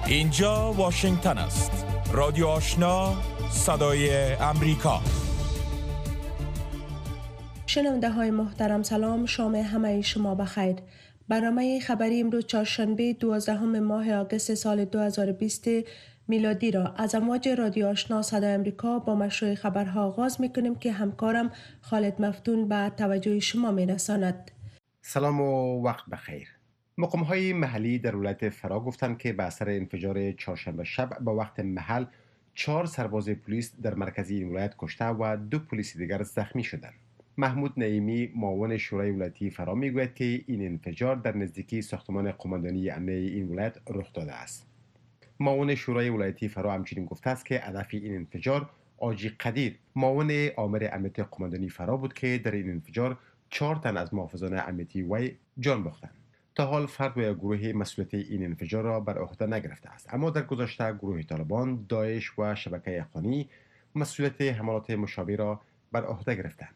اینجا واشنگتن است. رادیو آشنا، صدای امریکا. شنونده های محترم سلام، شام همه شما بخیر. برنامه خبری امروز چهارشنبه 12 ماه آگوست سال 2020 میلادی را از امواج رادیو آشنا صدای امریکا با مشروع خبرها آغاز میکنیم که همکارم خالد مفتون به توجه شما میرساند. سلام و وقت بخیر. مقام‌های محلی در ولایت فرا گفتند که به اثر انفجار چهارشنبه شب با وقت محل 4 سرباز پلیس در مرکز این ولایت کشته و 2 پلیس دیگر زخمی شدند. محمود نعیمی معاون شورای ولایتی فرا میگوید که این انفجار در نزدیکی ساختمان قماندانی امنیه این ولایت رخ داده است. معاون شورای ولایتی فرا همچنین گفته است که هدف این انفجار آجی قدیر معاون آمر امنیت قماندانی فرا بود که در این انفجار 4 تن از محافظان امنیتی وی جان باختند. تا حال فرد و گروه مسئولیت این انفجار را بر عهده نگرفته است، اما در گذشته گروه طالبان، داعش و شبکه افغانی مسئولیت حملات مشابه را بر عهده گرفتند.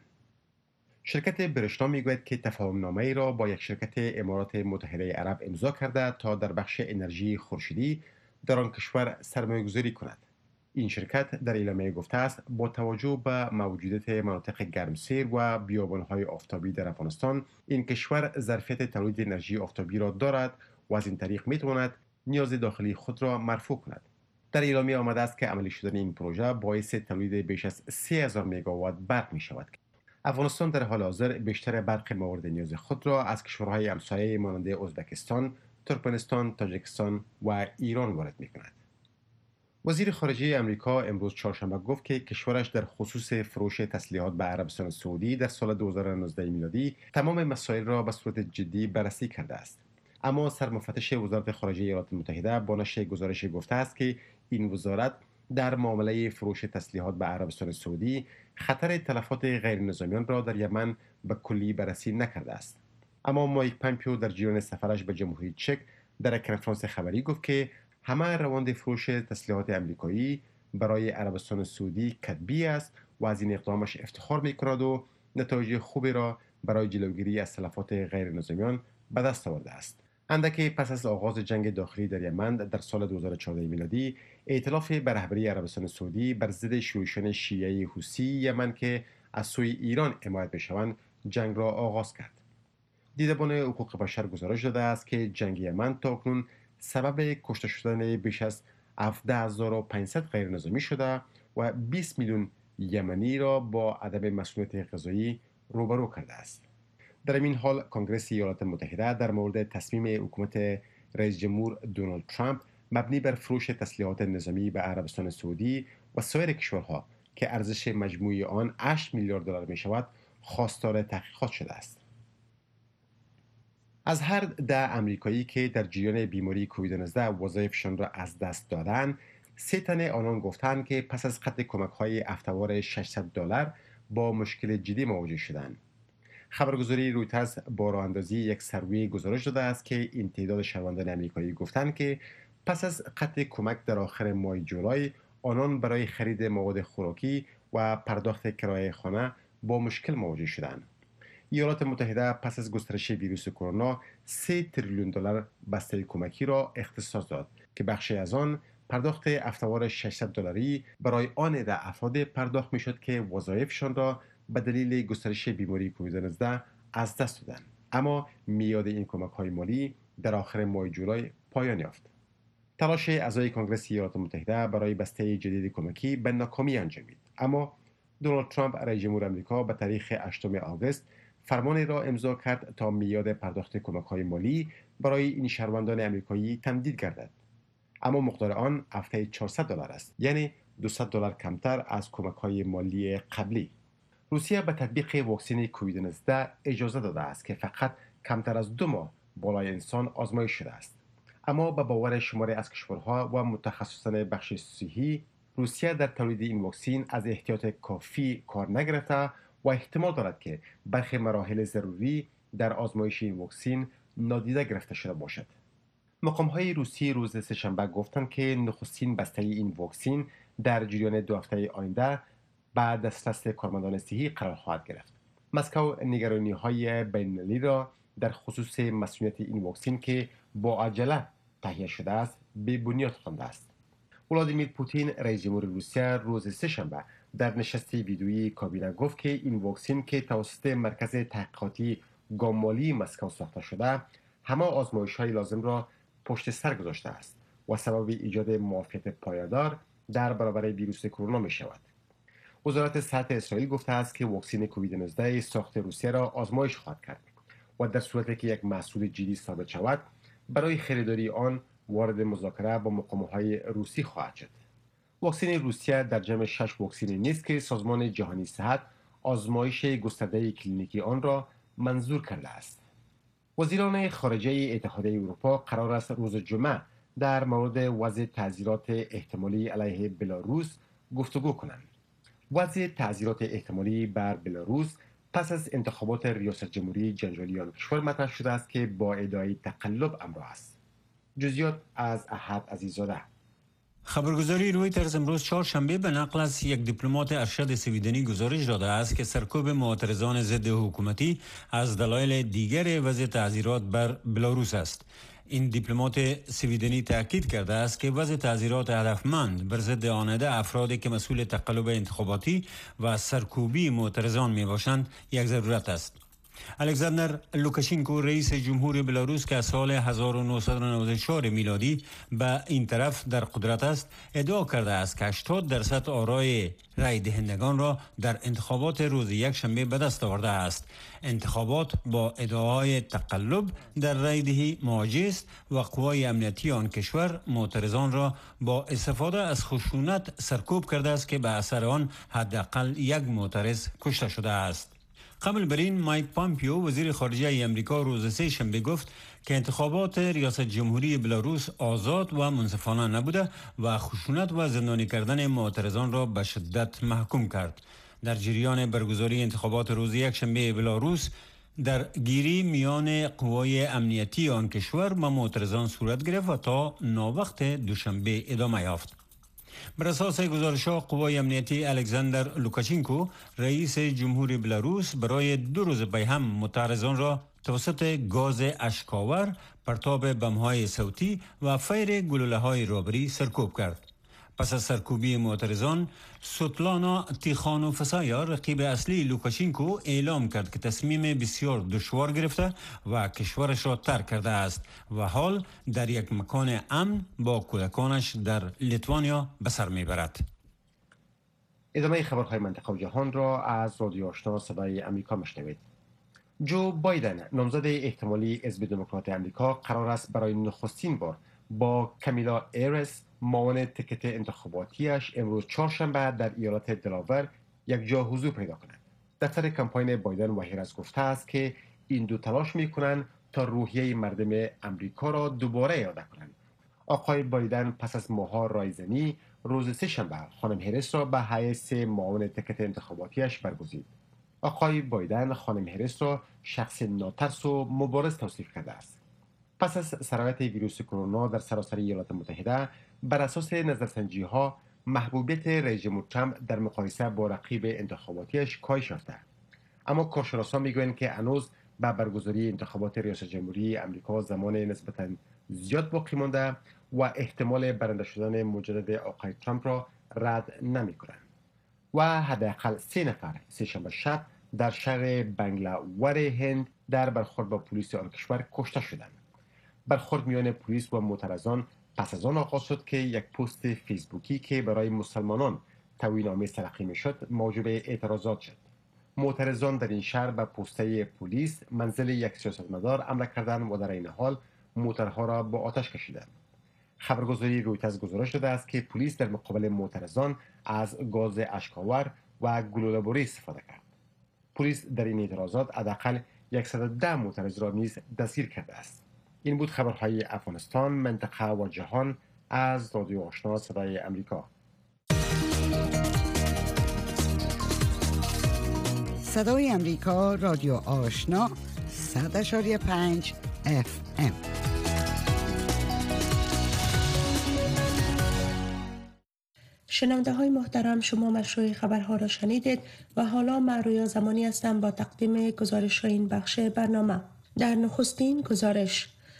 شرکت برشنا میگوید که تفاهم‌نامه را با یک شرکت امارات متحده عرب امضا کرده تا در بخش انرژی خورشیدی در آن کشور سرمایه‌گذاری کند. این شرکت در اعلامیه گفته است با توجه به موجودیت مناطق گرمسیر و بیابان‌های آفتابی در افغانستان، این کشور ظرفیت تولید انرژی آفتابی را دارد و از این طریق میتواند نیاز داخلی خود را مرفوع کند. در اعلامیه آمده است که عملی شدن این پروژه باعث تولید بیش از 3000 مگاوات برق می شود. افغانستان در حال حاضر بیشتر برق مورد نیاز خود را از کشورهای همسایه مانند ازبکستان، ترکمنستان، تاجیکستان و ایران وارد می کند. وزیر خارجه امریکا امروز چهارشنبه گفت که کشورش در خصوص فروش تسلیحات به عربستان سعودی در سال 2019 میلادی تمام مسائل را به صورت جدی بررسی کرده است. اما سرمفتش وزارت خارجه ایالات متحده با نشر گزارش گفته است که این وزارت در معامله فروش تسلیحات به عربستان سعودی خطر تلفات غیر نظامیان را در یمن به کلی بررسی نکرده است. اما مایک پامپیو در جریان سفرش به جمهوری چک در یک کنفرانس خبری گفت که همه روند فروش تسلیحات امریکایی برای عربستان سعودی کدبی است و از این اقدامش افتخار می‌کند و نتایج خوبی را برای جلوگیری از تلفات غیر نظامیان به دست آورده است. اندکی پس از آغاز جنگ داخلی در یمن در سال 2014 میلادی، ائتلاف به رهبری عربستان سعودی بر ضد شورشیان شیعه حوثی یمن که از سوی ایران حمایت می‌شوند جنگ را آغاز کرد. دیدبان حقوق بشر گزارش داده است که جنگ یمن تاکنون سبب کشته شدن بیش از 17500 غیر نظامی شده و 20 میلیون یمنی را با عدم مسئولیت غذایی روبرو کرده است. در این حال کنگره ایالات متحده در مورد تصمیم حکومت رئیس جمهور دونالد ترامپ مبنی بر فروش تسلیحات نظامی به عربستان سعودی و سایر کشورها که ارزش مجموعی آن 8 میلیارد دلار می شود خواستار تحقیقات شده است. از هر 10 امریکایی که در جریان بیماری کووید 19 وظایفشان را از دست دادند، 3 تن آنان گفتند که پس از قطع کمک‌های هفته‌وار $600 با مشکل جدی مواجه شدند. خبرگزاری رویترز با راه اندازی یک سروی گزارش داده است که این تعداد شهروندان امریکایی گفتند که پس از قطع کمک در آخر ماه جولای، آنان برای خرید مواد خوراکی و پرداخت کرایه خانه با مشکل مواجه شدند. ایالات متحده پس از گسترش ویروس کرونا 3 تریلیون دلار بسته کمکی را اختصاص داد که بخشی از آن پرداخت هفته‌وار $600 برای آن عده افراد پرداخت می‌شد که وظایفشان را به دلیل گسترش بیماری کووید 19 از دست دادند. اما میاد این کمک‌های مالی در آخر ماه جولای پایان یافت. تلاش اعضای کنگره ایالات متحده برای بسته جدید کمکی به ناکامی انجامید. اما دونالد ترامپ رئیس جمهور آمریکا به تاریخ 8 آگوست فرمانی را امضا کرد تا میاد پرداخت کمک‌های مالی برای این شهروندان آمریکایی تمدید گردد. اما مقدار آن هفته $400 است، یعنی $200 کمتر از کمک‌های مالی قبلی. روسیه به تطبیق واکسن کووید 19 اجازه داده است که فقط کمتر از 2 ماه بالای انسان آزمایش شده است. اما به باور شماری از کشورها و متخصصان بخش صحی، روسیه در تولید این واکسن از احتیاط کافی کار نگرفته و احتمال دارد که برخی مراحل ضروری در آزمایش این واکسن نادیده گرفته شده باشد. مقام‌های روسی روز سه‌شنبه گفتند که نخستین بسته این واکسن در جریان 2 هفته آینده بعد دسترس کارمندان صحی قرار خواهد گرفت. مسکو نگرانی‌های بین‌المللی را در خصوص مسئولیت این واکسن که با عجله تهیه شده است بی بنیاد خوانده است. ولادیمیر پوتین رئیس جمهور روسیه روز سه‌شنبه در نشست ویدیویی کابینه گفت که این واکسن که توسط مرکز تحقیقاتی گامالی مسکو ساخته شده همه آزمایش‌های لازم را پشت سر گذاشته است و سبب ایجاد معافیت پایدار در برابر ویروس کرونا می شود. وزارت صحت اسرائیل گفته است که واکسن کووید 19 ساخت روسیه را آزمایش خواهد کرد و در صورتی که یک محصول جدی ثابت شود برای خریداری آن وارد مذاکره با مقام‌های روسی خواهد شد. واکسن روسیه در جمع 6 واکسن نیست که سازمان جهانی صحت آزمایش گسترده کلینیکی آن را منظور کرده است. وزیران خارجه اتحادیه اروپا قرار است روز جمعه در مورد وضع تعزیرات احتمالی علیه بلاروس گفتگو کنند. وضع تعزیرات احتمالی بر بلاروس پس از انتخابات ریاست جمهوری جنجالی آن کشور مطرح شده است که با ادعای تقلب همراه است. جزئیات از احد عزیزاده. خبرگزاری رویترز امروز چهارشنبه به نقل از یک دیپلمات ارشد سویدنی گزارش داده است که سرکوب معترضان ضد حکومتی از دلایل دیگر وضع تعزیرات بر بلاروس است. این دیپلمات سویدنی تاکید کرده است که وضع تعزیرات هدفمند بر ضد آنده افرادی که مسئول تقلب انتخاباتی و سرکوبی معترضان می باشند یک ضرورت است. الکساندر لوکاشنکو رئیس جمهور بلاروس که از سال 1994 میلادی به این طرف در قدرت است ادعا کرده است که 80% آرای رای دهندگان را در انتخابات روز یکشنبه به دست آورده است. انتخابات با ادعاهای تقلب در رای دهی مواجه است و قوای امنیتی آن کشور معترضان را با استفاده از خشونت سرکوب کرده است که به اثر آن حداقل یک معترض کشته شده است. قبل بر این مایک پامپیو وزیر خارجه امریکا روز سه‌شنبه گفت که انتخابات ریاست جمهوری بلاروس آزاد و منصفانه نبوده و خشونت و زندانی کردن معترضان را به شدت محکوم کرد. در جریان برگزاری انتخابات روز یکشنبه بلاروس در گیری میان قوای امنیتی آن کشور و معترضان صورت گرفت و تا ناوقت دوشنبه ادامه یافت. بر اساس گزارش‌ها قوای امنیتی الکساندر لوکاشنکو رئیس جمهور بلاروس برای 2 روز پی هم معترضان را توسط گاز اشک‌آور، پرتاب بم‌های صوتی و فیر گلوله‌های رابری سرکوب کرد. پس از سرکوبی معترضان، سوتلانا تیخانوفسایا رقیب اصلی لوکاشنکو اعلام کرد که تصمیم بسیار دشوار گرفته و کشورش را ترک کرده است و حال در یک مکان امن با کودکانش در لیتوانیا به سر میبرد. ادامه خبرهای منطقه و جهان را از رادیو آشنا صدای امریکا میشنوید. جو بایدن نامزد احتمالی حزب دموکرات امریکا قرار است برای نخستین بار با کامیلا هریس معاون تیکت انتخاباتیش امروز چهارشنبه در ایالت دلاور یک جا حضور پیدا کند. دفتر کمپاین بایدن و هریس گفته است که این دو تلاش می‌کنند تا روحیه مردم امریکا را دوباره اعاده کنند. آقای بایدن پس از ماه‌ها رایزنی روز سه‌شنبه خانم هریس را به حیث معاون تیکت انتخاباتیش برگزید. آقای بایدن خانم هریس را شخص ناترس و مبارز توصیف کرده است. پس از سرایت ویروس کرونا در سراسر ایالات متحده بر اساس نظرسنجی‌ها محبوبیت رئیس جمهور ترامپ در مقایسه با رقیب انتخاباتیش کاهش یافته. اما کارشناسان میگویند که هنوز به برگزاری انتخابات ریاست جمهوری امریکا زمان نسبتاً زیاد باقی مانده و احتمال برنده شدن مجدد آقای ترامپ را رد نمی‌کنند. و حداقل 3 نفر سه‌شنبه شب در شهر بنگلاور هند در برخورد با پلیس آن کشور کشته شدند. برخورد میان پلیس و معترضان پس از آن آغاز شد که یک پست فیسبوکی که برای مسلمانان توهین‌آمیز تلقی می‌شد موجب اعتراضات شد. معترضان در این شهر به پسته پلیس منزل یک سیاستمدار حمله کردند و در این حال موترها را با آتش کشیدند. خبرگزاری رویترز گزارش داده است که پلیس در مقابل معترضان از گاز اشک‌آور و گلوله‌باری استفاده کرد. پلیس در این اعتراضات حداقل 110 معترض را نیز دستگیر کرده است. این بود خبرهای افغانستان، منطقه و جهان از رادیو آشنا صدای امریکا. صدای امریکا، رادیو آشنا 100.5 FM. شنونده های محترم، شما مشروع خبرها را شنیدید و حالا من رویا زمانی هستم با تقدیم گزارش این بخش برنامه. در نخستین گزارش،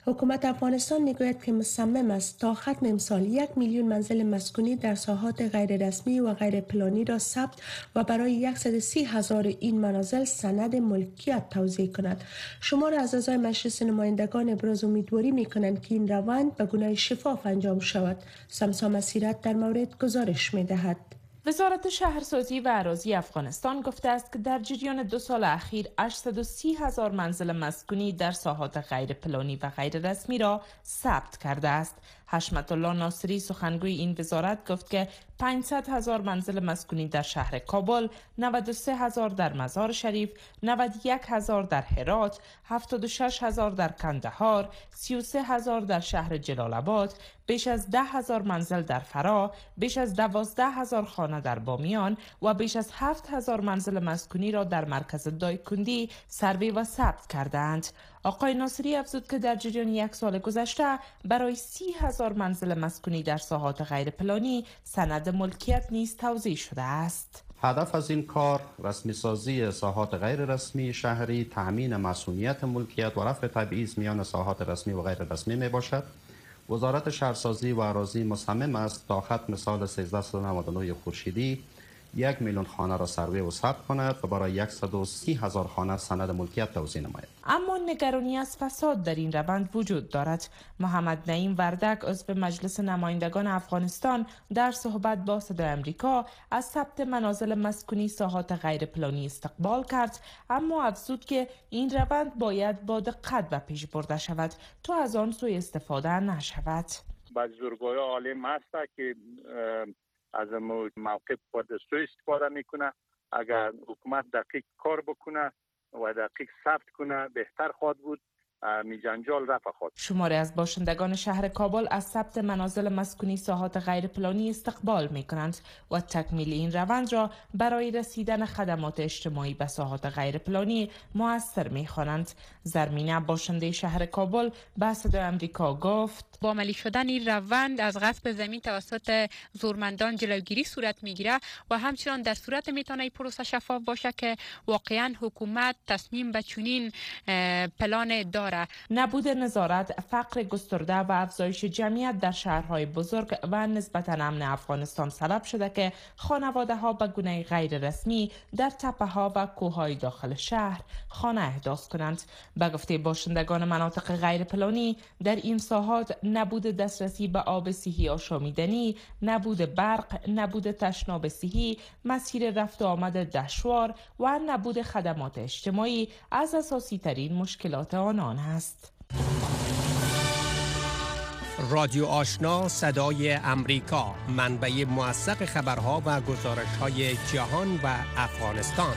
حکومت افغانستان میگوید که مصمم است تا ختم امسال 1 میلیون منزل مسکونی در ساحات غیر رسمی و غیر پلانی را ثبت و برای 130,000 این منازل سند ملکیت توزیع کند. شمار از اعضای مجلس نمایندگان ابراز امیدواری میکنند که این روند به گونه شفاف انجام شود. سمسا مسیرت در مورد گزارش میدهد. وزارت شهرسازی و اراضی افغانستان گفته است که در جریان 2 سال اخیر 830,000 منزل مسکونی در ساحات غیر پلانی و غیر رسمی را ثبت کرده است. حشمت الله ناصری سخنگوی این وزارت گفت که 500,000 منزل مسکونی در شهر کابل، 93,000 در مزار شریف، 91,000 در هرات، 76,000 در کندهار، 33,000 در شهر جلال آباد، بیش از 10,000 منزل در فرا، بیش از 12,000 خانه در بامیان و بیش از 7,000 منزل مسکونی را در مرکز دایکندی سروی و ثبت کردند. آقای ناصری افزود که در جریان 1 سال گذشته برای 30,000 منزل مسکونی در ساحات غیر پلانی سند ملکیت نیز توزیع شده است. هدف از این کار رسمی سازی ساحات غیر رسمی شهری، تأمین مسئولیت ملکیت و رفع تبعیض میان ساحات رسمی و غیر رسمی می باشد. وزارت شهرسازی و اراضی مصمم است تا ختم سال 1399 خورشیدی 1 میلیون خانه را سروی و ثبت کند و برای 130,000 خانه سند ملکیت توزیع نماید. اما نگرانی از فساد در این روند وجود دارد. محمد نعیم وردک عضو مجلس نمایندگان افغانستان در صحبت با صدای آمریکا از ثبت منازل مسکونی ساحات غیر پلانی استقبال کرد، اما افزود که این روند باید با دقت به پیش برده شود تا از آن سوء استفاده نشود. بزرگای عالم هست که از موقع خود سوء استفاده میکنه. اگر حکومت دقیق کار بکنه و دقیق ثبت کنه بهتر خواهد بود، می جنجال رفع خواهد. شماری از باشندگان شهر کابل از ثبت منازل مسکونی ساحات غیر پلانی استقبال می کنند و تکمیل این روند را برای رسیدن خدمات اجتماعی به ساحات غیر پلانی مؤثر می خوانند. زرمینه باشنده شهر کابل به صدای آمریکا گفت با عملی شدن این روند از غصب زمین توسط زورمندان جلوگیری صورت میگیره و همچنان در صورت میتونه این پروسه شفاف باشه که واقعا حکومت تصمیم به چنین پلان داره. نبود نظارت، فقر گسترده و افزایش جمعیت در شهرهای بزرگ و نسبتاً امن افغانستان سبب شده که خانواده ها به گونه غیر رسمی در تپه ها و کوههای داخل شهر خانه احداث کنند. به گفته باشندگان مناطق غیر پلانی در این ساحات نبود دسترسی به آب صحی آشامیدنی، نبود برق، نبود تشناب صحی، مسیر رفت و آمد دشوار و نبود خدمات اجتماعی از اساسی ترین مشکلات آنان است. رادیو آشنا صدای امریکا، منبع موثق خبرها و گزارش‌های جهان و افغانستان.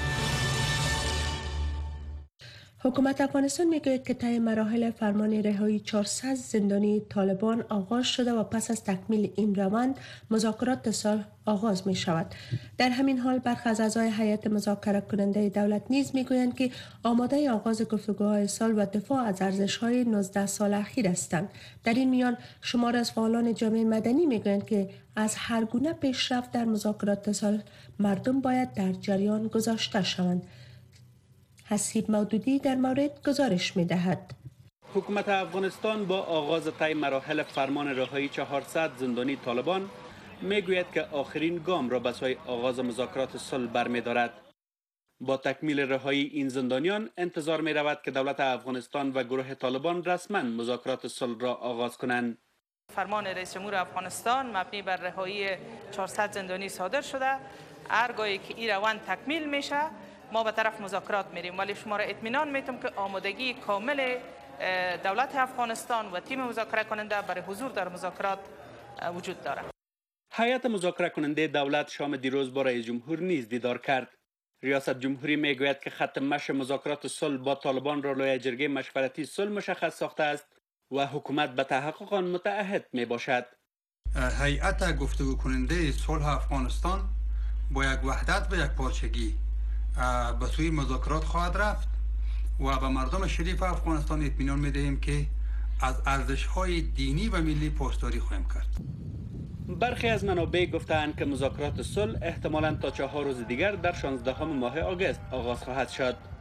حکومت افغانستان میگوید که طی مراحل فرمان رهایی 400 زندانی طالبان آغاز شده و پس از تکمیل این روند مذاکرات سال آغاز می شود. در همین حال برخی از اعضای هیئت مذاکره کننده دولت نیز میگویند که آماده آغاز گفتگوهای سال و دفاع از ارزش‌های 19 سال اخیر هستند. در این میان شمار از فعالان جامعه مدنی میگویند که از هر گونه پیشرفت در مذاکرات سال مردم باید در جریان گذاشته شوند. حسیب مودودی در مورد گزارش می‌دهد. حکومت افغانستان با آغاز طی مراحل فرمان رهایی 400 زندانی طالبان میگوید که آخرین گام را به سوی آغاز مذاکرات صلح برمی‌دارد. با تکمیل رهایی این زندانیان انتظار می رود که دولت افغانستان و گروه طالبان رسما مذاکرات صلح را آغاز کنند. فرمان رئیس جمهور افغانستان مبنی بر رهایی 400 زندانی صادر شده. هرگاهی که این روند تکمیل میشه ما به طرف مذاکرات میریم، ولی شما را اطمینان میتونم که آمادگی کامل دولت افغانستان و تیم مذاکره کننده برای حضور در مذاکرات وجود دارد. هیئت مذاکره کننده دولت شام دیروز با رئیس جمهور نیز دیدار کرد. ریاست جمهوری میگوید که خط مشی مذاکرات صلح با طالبان را لای جرگه مشورتی صلح مشخص ساخته است و حکومت به تحقق آن متعهد می باشد. هیئت گفتگو کننده صلح افغانستان با یک وحدت و یک پارچگی به سوی مذاکرات خواهد رفت و به مردم شریف افغانستان اطمینان می‌دهیم که از ارزش‌های دینی و ملی پاسداری خواهیم کرد. برخی از منابع گفتند که مذاکرات صلح احتمالاً تا 4 روز دیگر در 16 ماه آگوست آغاز خواهد شد.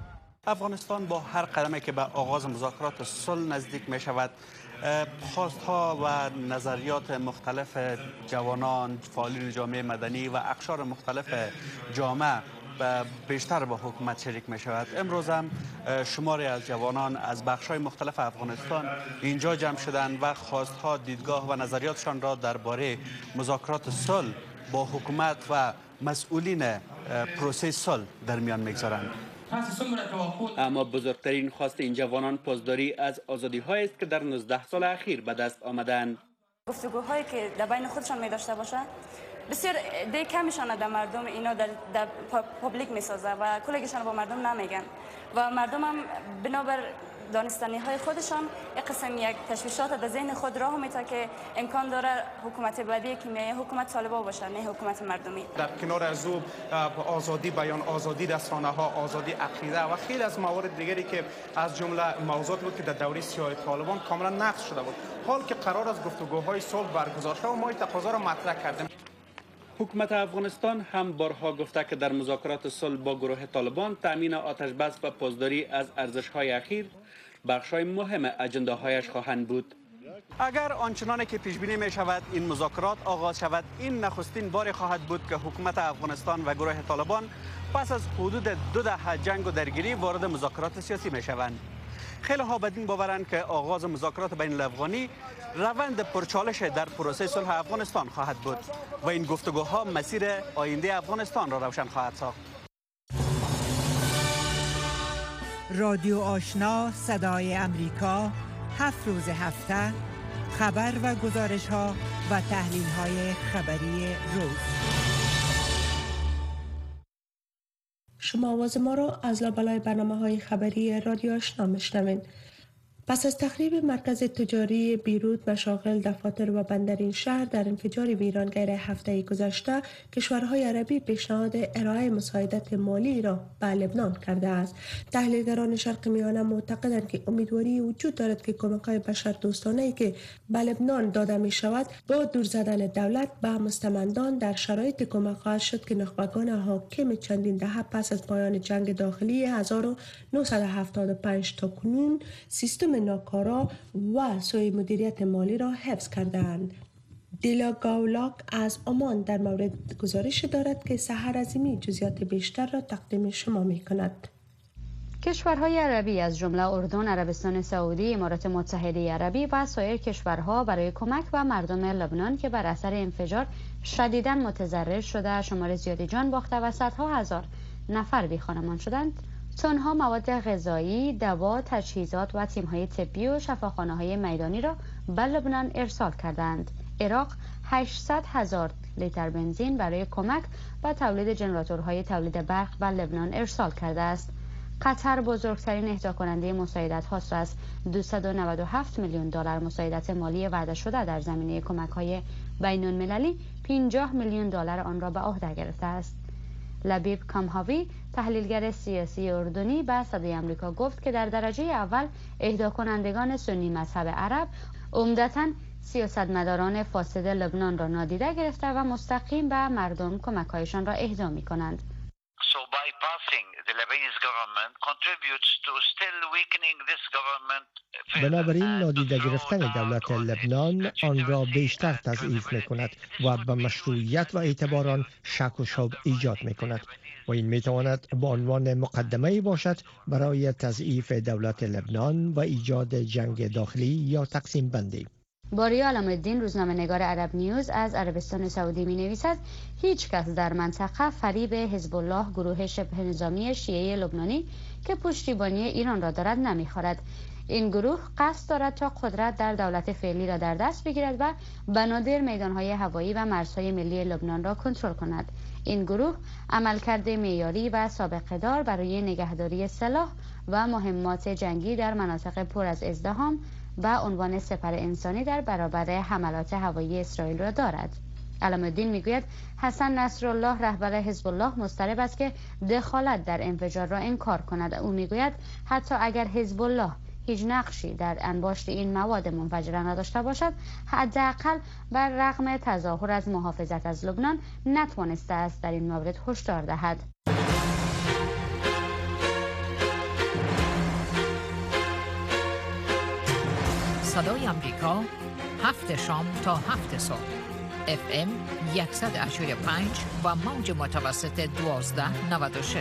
افغانستان با هر قدمی که به آغاز مذاکرات صلح نزدیک می شود، خواستها و نظریات مختلف جوانان، فعالین جامعه مدنی و اقشار مختلف جامعه بیشتر با حکومت شریک می شود. امروز هم شماری از جوانان از بخش‌های مختلف افغانستان اینجا جمع شدند و خواستها، دیدگاه و نظریاتشان را درباره مذاکرات صلح با حکومت و مسئولین پروسه صلح در میان میگذارند. اما بزرگترین خواست این جوانان پاسداری از آزادی‌هایی است که در 19 سال اخیر به دست آمدند. گفتگوهایی که در بین خودشان می داشته باشند بسیار دی کمیشان در مردم اینا در پابلیک می سازه و کلگیشان با مردم نمیگن و مردم هم بنابر دانستنی های خودشان یک قسم یک تشویشات در ذهن خود راه میته که امکان داره حکومت بعدی که میایه حکومت طالبان باشه، نه حکومت مردمی. در کنار از او آزادی بیان، آزادی رسانه ها، آزادی عقیده و خیلی از موارد دیگری که از جمله موضوعات بود که در دوره سیاه طالبان کاملا نقض شده بود. حال که قرار است گفتگوهای صلح برگزار شود و ما این تقاضا را مطرح کردیم. حکومت افغانستان هم بارها گفته که در مذاکرات صلح با گروه طالبان تأمین آتش بس و پاسداری از ارزش‌های اخیر بخش‌های مهم اجنده‌هایش خواهند بود. اگر آنچنانی که پیش بینی می شود این مذاکرات آغاز شود، این نخستین بار خواهد بود که حکومت افغانستان و گروه طالبان پس از حدود 2 دهه جنگ و درگیری وارد مذاکرات سیاسی می شوند. خیلی ها بدین باورند که آغاز مذاکرات بین الافغانی روند پرچالش در پروسه صلح افغانستان خواهد بود و این گفتگوها مسیر آینده افغانستان را روشن خواهد ساخت. رادیو آشنا صدای امریکا 7 روز هفته خبر و گزارش ها و تحلیل های خبری روز. شما آواز ما را از لابلای برنامه‌های خبری رادیو آشنا میشنوید. پس از تخریب مرکز تجاری بیروت، مشاغل، دفاتر و بندرین شهر در انفجار ویرانگر هفته گذشته، کشورهای عربی پیشنهاد ارائه مساعدت مالی را به لبنان کرده است. تحلیلگران شرق میانه معتقدند که امیدواری وجود دارد که کمک‌های بشردوستانه‌ای که به لبنان داده می شود با دور زدن دولت به مستمندان در شرایط کمک خواهد شد که نخبگان حاکم چندین دهه پس از پایان جنگ داخلی 1975 تا کنون سیستم ناکارا و سوء مدیریت مالی را حفظ کردند. دیلا گاولاک از عمان در مورد گزارش دارد که سحر عظیمی جزئیات بیشتر را تقدیم شما می کند. کشورهای عربی از جمله اردن، عربستان سعودی، امارات متحده عربی و سایر کشورها برای کمک به مردم لبنان که بر اثر انفجار شدیداً متضرر شده، شمار زیادی جان باخته و صدها هزار نفر بی‌خانمان شدند، تنها مواد غذایی، دوا، تجهیزات و تیم‌های طبی و شفاخانه‌های میدانی را به لبنان ارسال کردند. عراق 800,000 لیتر بنزین برای کمک به تولید ژنراتورهای تولید برق به لبنان ارسال کرده است. قطر بزرگترین اهدا کننده مساعدت هاست و از 297 میلیون دلار مساعدت مالی وعده شده در زمینه کمک‌های بین‌المللی 50 میلیون دلار آن را به عهده گرفته است. لبیب کامهاوی، تحلیلگر سیاسی اردنی، به صدای آمریکا گفت که در درجه اول اهدا کنندگان سنی مذهب عرب عمدتاً سیاستمداران فاسد لبنان را نادیده گرفته و مستقیم به مردم کمک‌هایشان را اهدا می‌کنند. بنابراین نادیده گرفتن دولت لبنان آن را بیشتر تضعیف می‌کند و به مشروعیت و اعتبار آن شک و شبه ایجاد می‌کند و این می‌تواند به عنوان مقدمه‌ای باشد برای تضعیف دولت لبنان و ایجاد جنگ داخلی یا تقسیم بندی. باریا علام‌الدین، روزنامه‌نگار عرب نیوز از عربستان سعودی می‌نویسد هیچ کس در منطقه فریب حزب الله، گروه شبه نظامی شیعه لبنانی که پشتیبانی ایران را دارد نمی‌خورد. این گروه قصد دارد تا قدرت در دولت فعلی را در دست بگیرد و بنادر میدان‌های هوایی و مرزهای ملی لبنان را کنترل کند. این گروه عملکرد معیاری و سابقه دار برای نگهداری سلاح و مهمات جنگی در مناطق پر از ازدحام و عنوان سپر انسانی در برابر حملات هوایی اسرائیل را دارد. علام‌الدین میگوید حسن نصرالله، رهبر حزب الله، مضطرب است که دخالت در انفجار را انکار کند. او میگوید حتی اگر حزب الله هیچ نقشی در انباشت این مواد منفجره نداشته باشد، حداقل بر رغم تظاهر از محافظت از لبنان نتوانسته است در این مورد هشدار دهد. صدای امریکا 7 شام تا 7 صبح FM 100.5 و موج متوسط 1296.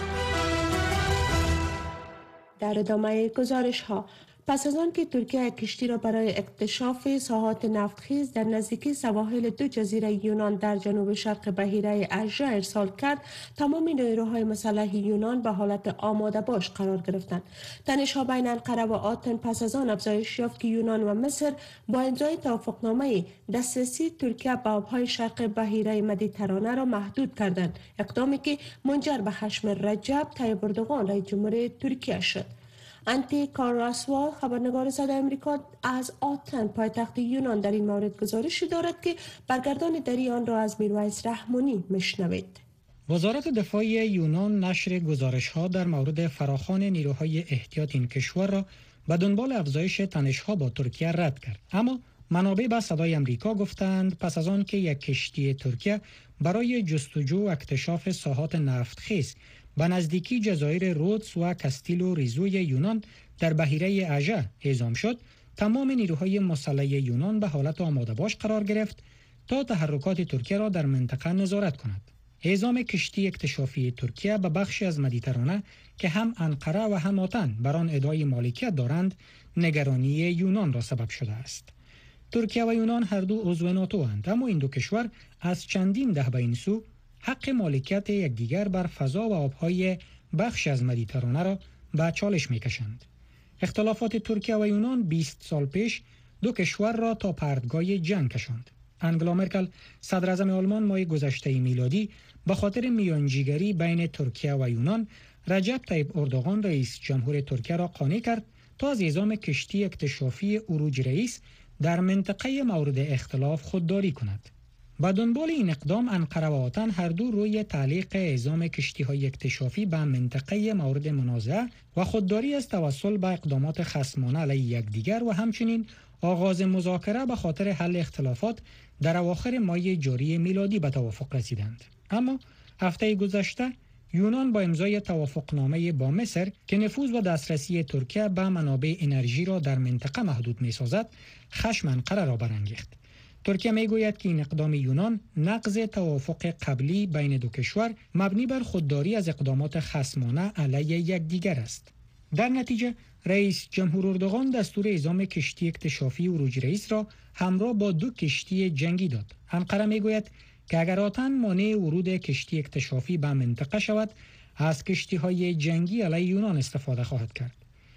در ادامه گزارش ها، پس از آن که ترکیه یک کشتی را برای اکتشاف ساحات نفتخیز در نزدیکی سواحل 2 جزیره یونان در جنوب شرق بحیره اژه ارسال کرد، تمام نیروهای مسلح یونان به حالت آماده باش قرار گرفتند. تنش‌ها بین انقره و آتن پس از آن افزایش یافت که یونان و مصر با امضای توافقنامه دسترسی ترکیه به آبهای شرق بحیره مدیترانه را محدود کردند، اقدامی که منجر به خشم رجب طیب اردوغان رئیس جمهور ترکیه شد. انتی کاراسوا، خبرنگار صدای امریکا از آتن پایتخت یونان، در این مورد گزارشی دارد که برگردان دری آن را از میرویس رحمانی میشنوید. وزارت دفاع یونان نشر گزارش‌ها در مورد فراخوان نیروهای احتیاط این کشور را به دنبال افزایش تنش‌ها با ترکیه رد کرد. اما منابع به صدای امریکا گفتند پس از آن که یک کشتی ترکیه برای جستجو و اکتشاف ساحات نفتخیز به نزدیکی جزایر رودس و کاستیلو ریزوی یونان در بحیره اژه اعزام شد، تمام نیروهای مسلح یونان به حالت آماده باش قرار گرفت تا تحرکات ترکیه را در منطقه نظارت کند. اعزام کشتی اکتشافی ترکیه به بخشی از مدیترانه که هم انقره و هم آتن بر آن ادعای مالکیت دارند، نگرانی یونان را سبب شده است. ترکیه و یونان هر دو عضو ناتو اند، اما این دو کشور از چندین دهه به این سو حق مالکیت یکدیگر بر فضا و آبهای بخش از مدیترانه را به چالش می‌کشند. اختلافات ترکیه و یونان 20 سال پیش دو کشور را تا پرتگاه جنگ کشاند. انگلا مرکل صدراعظم آلمان ماه گذشته میلادی به خاطر میانجیگری بین ترکیه و یونان، رجب طیب اردوغان رئیس جمهور ترکیه را قانع کرد تا از اعزام کشتی اکتشافی اوروج رئیس در منطقه مورد اختلاف خودداری کند. با دنبال این اقدام، انقره و آتن هر دو روی تعلیق اعزام کشتی‌های اکتشافی به منطقه مورد منازعه و خودداری از توسل به اقدامات خصمانه علیه یکدیگر و همچنین آغاز مذاکره به خاطر حل اختلافات در اواخر ماه جاری میلادی به توافق رسیدند. اما هفته گذشته یونان با امضای توافقنامه با مصر که نفوذ و دسترسی ترکیه به منابع انرژی را در منطقه محدود می‌سازد، خشم انقره را برانگیخت. ترکیه میگوید که این اقدام یونان نقض توافق قبلی بین دو کشور مبنی بر خودداری از اقدامات خصمانه علیه یکدیگر است. در نتیجه رئیس جمهور اردوغان دستور اعزام کشتی اکتشافی اوروج رئیس را همراه با 2 کشتی جنگی داد. انقره میگوید که اگر آتن مانع ورود کشتی اکتشافی به منطقه شود، از کشتی‌های جنگی علیه یونان استفاده خواهد کرد.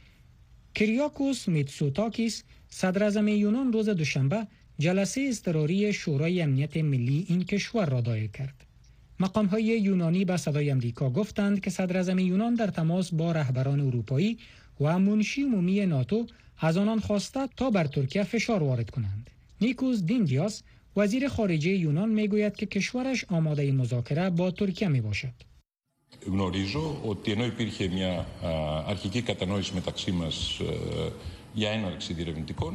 کریاکوس میتسوتاکیس، صدراعظم یونان، روز دوشنبه جلسه اضطراری شورای امنیت ملی این کشور را دایر کرد. مقام‌های یونانی به صدای امریکا گفتند که صدراعظم یونان در تماس با رهبران اروپایی و منشی عمومی ناتو از آنان خواسته تا بر ترکیه فشار وارد کنند. نیکوس دیندیاس، وزیر خارجه یونان، میگوید که کشورش آماده مذاکره با ترکیه میباشد. Γνωρίζω ότι ενώ υπήρχε μια αρχική κατανόηση μεταξύ μας για έναρξη διερευνητικών,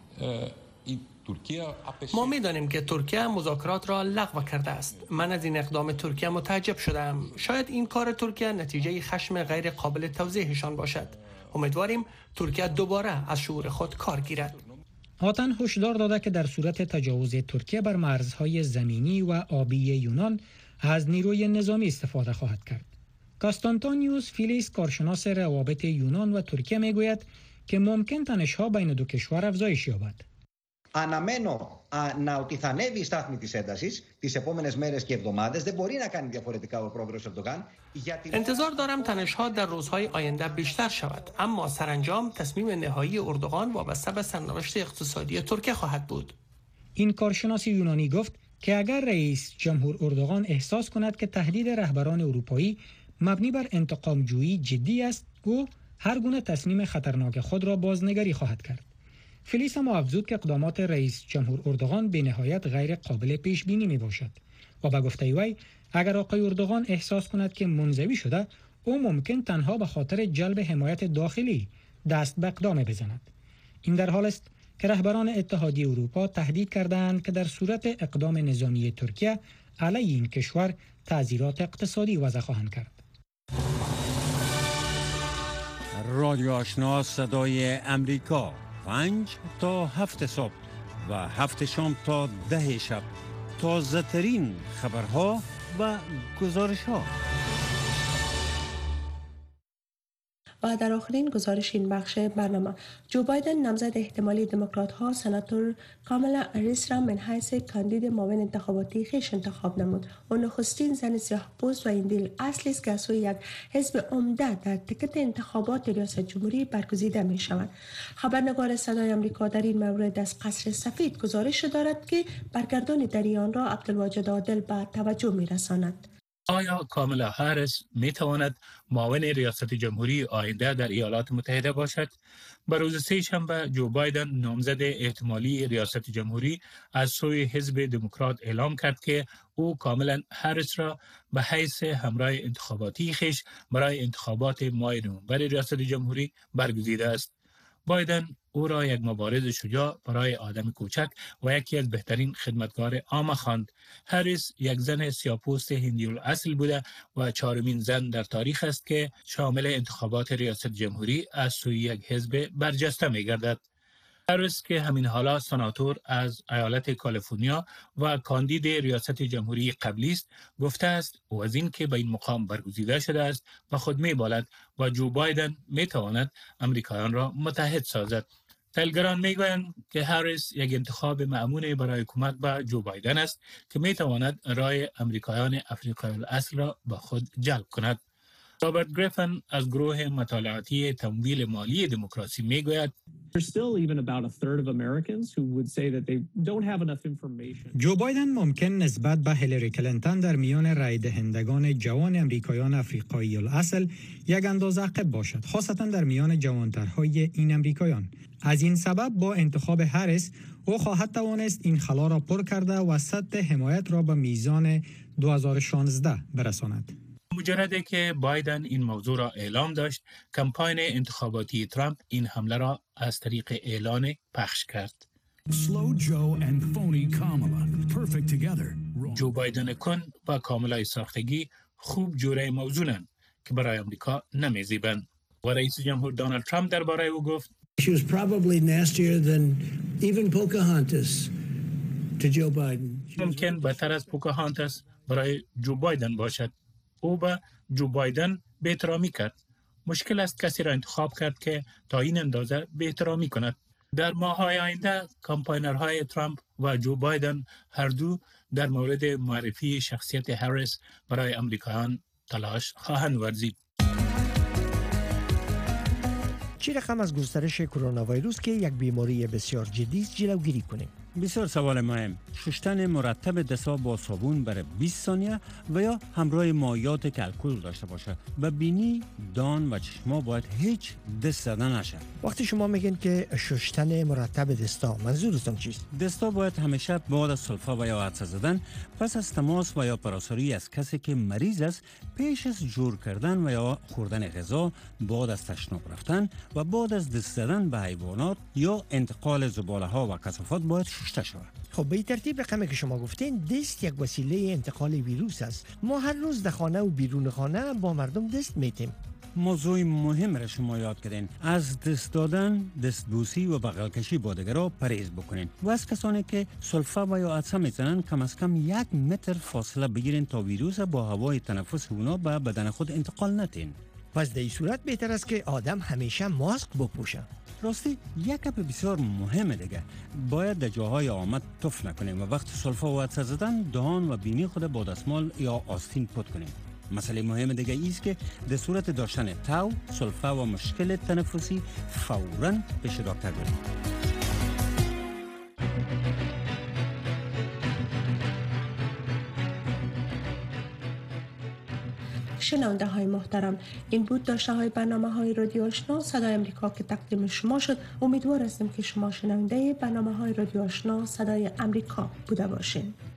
ما می‌دانیم که ترکیه مذاکرات را لغو کرده است. من از این اقدام ترکیه متعجب شدم. شاید این کار ترکیه نتیجه خشم غیر قابل توضیحشان باشد. امیدواریم ترکیه دوباره از شعور خود کار گیرد. آتن هشدار داده که در صورت تجاوز ترکیه بر مرزهای زمینی و آبی یونان از نیروی نظامی استفاده خواهد کرد. کاستانتانیوس فیلیس، کارشناس روابط یونان و ترکیه، میگوید که ممکن تنش‌ها بین دو کشور افزایش یابد. Αναμένω ότι θα ανέβει η στάθμη της έντασης τις επόμενες μέρες και εβδομάδες. Δεν μπορεί να κάνει διαφορετικά ο πρόεδρος Ερντογάν. انتظار دارم تنش‌ها در روزهای آینده بیشتر شود، اما سرانجام تصمیم نهایی اردوغان وابسته به سرنوشت اقتصادی ترکیه خواهد بود. این کارشناس یونانی گفت که اگر رئیس جمهور اردوغان احساس کند که تهدید رهبران اروپایی مبنی بر انتقام جویی جدی است، او هر گونه تصمیم خطرناک خود را بازنگری خواهد کرد. فلیس هم افزود که اقدامات رئیس جمهور اردوغان به نهایت غیر قابل پیش بینی می باشد و به گفته وی اگر آقای اردوغان احساس کند که منزوی شده، او ممکن تنها به خاطر جلب حمایت داخلی دست به اقدام بزند. این در حال است که رهبران اتحادیه اروپا تهدید کردند که در صورت اقدام نظامی ترکیه علیه این کشور تعزیرات اقتصادی وضع خواهند کرد. رادیو آشنا صدای امریکا، 5 تا 7 صبح و 7 شام تا 10 شب. تازه ترین خبرها و گزارش ها. و در آخرین گزارش این بخش برنامه، جو بایدن نامزد احتمالی دموکرات ها سناتور کامالا هریس را من حیث کاندید معاون انتخاباتی خویش انتخاب نمود. او نخستین زن سیاه‌پوست و این دل اصلی است که از سوی یک حزب عمده در تیکت انتخابات ریاست جمهوری برگزیده می شود. خبرنگار صدای آمریکا در این مورد از قصر سفید گزارش دارد که برگردان در آن را عبدالواجد عادل به توجه می رساند. آیا کامالا هریس می تواند معاون ریاست جمهوری آینده در ایالات متحده باشد؟ بر روز سه‌شنبه جو بایدن نامزد احتمالی ریاست جمهوری از سوی حزب دموکرات اعلام کرد که او کامالا هریس را به حیث همراه انتخاباتی خویش برای انتخابات ماه نوامبر ریاست جمهوری برگزیده است. بایدن او را یک مبارز شجاع برای آدم کوچک و یکی از بهترین خدمتگار عام خواند. هریس یک زن سیاه‌پوست هندی‌الاصل بوده و چهارمین زن در تاریخ است که شامل انتخابات ریاست جمهوری از سوی یک حزب برجسته می‌گردد. هریس که همین حالا سناتور از ایالت کالیفرنیا و کاندید ریاست جمهوری قبلی است، گفته است او از این که به این مقام برگزیده شده است و خود می‌بالد و جو بایدن می‌تواند امریکایان را متحد سازد. تحلیلگران میگویند که هریس یک انتخاب مأمون برای کمک به جو بایدن است که می‌تواند رای امریکایان افریقایی الاصل را به خود جلب کند. رابرت گریفن از گروه مطالعاتی تمویل مالی دموکراسی میگوید جو بایدن ممکن نسبت به هیلاری کلینتون در میان رای دهندگان جوان امریکایان افریقایی الاصل یک اندازه عقب باشد، خاصتا در میان جوانترهای این امریکایان. از این سبب با انتخاب هریس او خواهد توانست این خلا را پر کرده و سطح حمایت را به میزان 2016 برساند. مجرد که بایدن این موضوع را اعلام داشت، کمپاین انتخاباتی ترامپ این حمله را از طریق اعلان پخش کرد. جو بایدن کن و کامالای ساختگی خوب جوره موضوعند که برای امریکا نمیزیبند. و رئیس جمهور دونالد ترامپ درباره او گفت She was probably nastier than even Pocahontas to Joe Biden. ممکن بدتر از پوکاهانتس برای جو بایدن باشد. او به جو بایدن بی‌احترامی کرد. مشکل است کسی را انتخاب کرد که تا این اندازه بی‌احترامی کند. در ماه‌های آینده کمپاینرهای ترامپ و جو بایدن هر دو در مورد معرفی شخصیت هریس برای امریکایان تلاش خواهند ورزید. چه رقم از گسترش کرونا ویروس که یک بیماری بسیار جدی است جلوگیری کنیم؟ بسیار سوال مهم. شستن مرتب دست‌ها با صابون برای 20 ثانیه و یا همراه مایعات که الکل داشته باشه. به بینی، دان و چشما باید هیچ دست زدن نشه. وقتی شما میگین که شستن مرتب دستا، منظورتون چیست؟ دستا باید همیشه بعد از سلفا و یا عطسه زدن، پس از تماس و یا پراساری از کسی که مریض است، پیش از جور کردن و یا خوردن غذا، بعد از تشناب رفتن و بعد از دست زدن به حیوانات یا انتقال زباله ها و کثافات باید شسته شود. خب به این ترتیب رقمی که شما گفتین، دست یک وسیله انتقال ویروس است. ما هر روز در خانه و بیرون خانه با مردم دست میتیم. موضوع مهم را شما یاد کردین. از دست دادن، دستبوسی و بغل کشی با دیگران پرهیز بکنین و از کسانی که سلفا و یا عطسه میزنن کم از کم 1 متر فاصله بگیرین تا ویروس با هوای تنفس اونا به بدن خود انتقال ندین. پس در این صورت بهتر است که آدم همیشه ماسک بپوشه. راستی یک گپ بسیار مهمه دیگه، باید در جاهای آمد تف نکنیم و وقت سلفا و عطسه زدن دهان و بینی خود با دستمال یا آستین پاک کنیم. مسئله مهم دیگه ایست که در صورت داشتن تاو، سلفا و مشکل تنفسی فوراً پیش دکتر بریم. شنونده های محترم، این بود داشته های برنامه های رادیو آشنا صدای امریکا که تقدیم شما شد. امیدوار هستیم که شما شنونده برنامه های رادیو آشنا صدای امریکا بوده باشین.